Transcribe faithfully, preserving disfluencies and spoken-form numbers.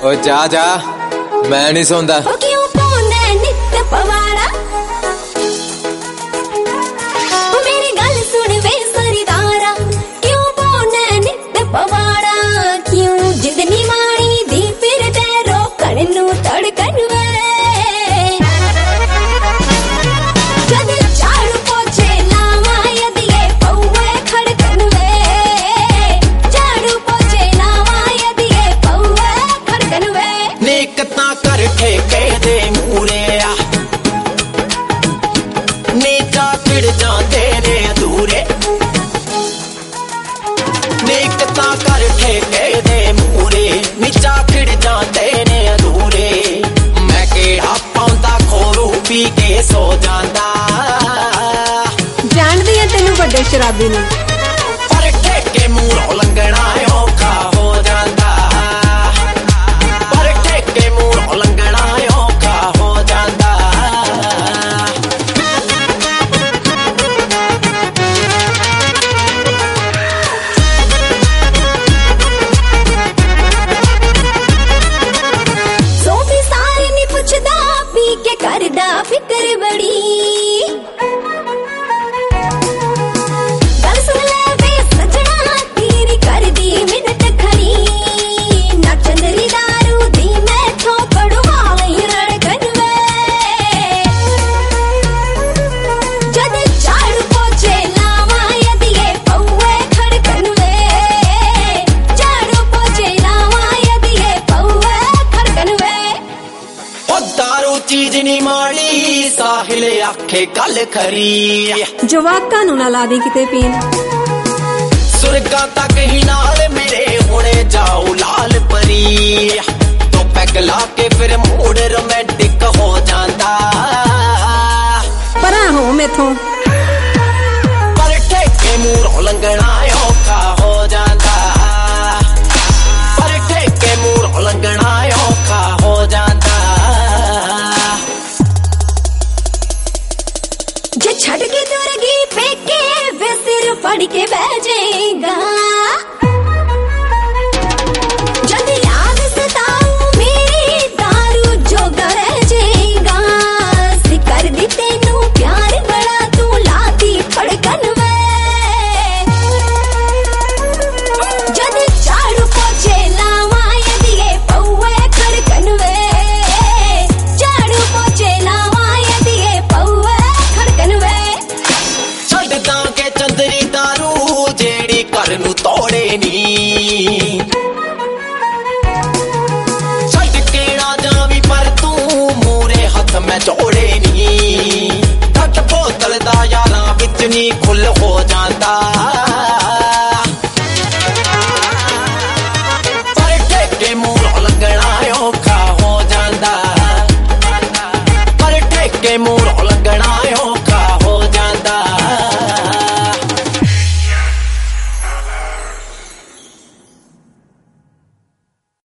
ओ जा जा मैं नहीं सौंदा। मेरी गल सुन वे सरदारा, क्यों बोने नित पवाड़ा, क्यों जिदनी माणी दी फिर ते रोकण नू तड़कन वे। जद झाड़ू पोछे लावा यदिए पौवे खड़कन वे, झाड़ू पोछे लावा यदिए पौवे खड़कन वे। नेकता कर ठेके दे मूरे आ, नीचा खिड़ जाते ने अधूरे। नेकता कर ठेके दे मूरे, नीचा खिड़ जाते ने अधूरे। मैं केड़ा पाउंदा खोरू पी के सो जांदा, जानदी है तेनू बड़े शराबी ने। पर ठेके मूरों लंघना औखा हो जांदा, पर ठेके मूरों लंघना औखा हो जांदा। सोफी सारे नी पुछदा पी के करदा फिकर बड़ी। गल सुन ले वे सजना तेरी करदी मिन्नत खड़ी, ना चंदरी दारू दी मैं थो पड़वा लई रड़कन वे। जद झाड़ू पोछे लावा यदिए पौवे खड़कन वे, झाड़ू पोछे लावा यदिए पौवे खड़कन वे। ओ दारू चीज नी माड़ी, साहिल आखे गल खरी। जवाका नू ना ला दी किते पीन, सुरगा तक ही नाल मेरे होने जाओ लाल परी। तो पैग ला के फिर मूड रोमांटिक हो जाता, परा हो मेथों। पर ठेके मूरों लंघना औखा हो जाता, पर ठेके मूरों लंघना औखा हो जाता। जे छड़ के दुर्गी पेके वे सिर फड़ के बह जाएगा। जब याद सताऊं मेरी दारू जोगा रह जाएगा। सिकर दी तेनू प्यार बड़ा तू लाती फड़कन वे। जद झाड़ू पोछे लावा यदिए पौवे खड़कन वे, झाड़ू पोछे लावा यदिए पौवे खड़कन वे। छड़ दांगे चंदरी दारू जेड़ी घर नू तोड़े नी। छड़ के ना जावी पर तू मूरे हथ मैं जोड़े नी। ठट बोतल दा यारां विच नी खुल हो जांदा, पर ठेके मूरों लंघना औखा हो जांदा, पर ठेके मूरों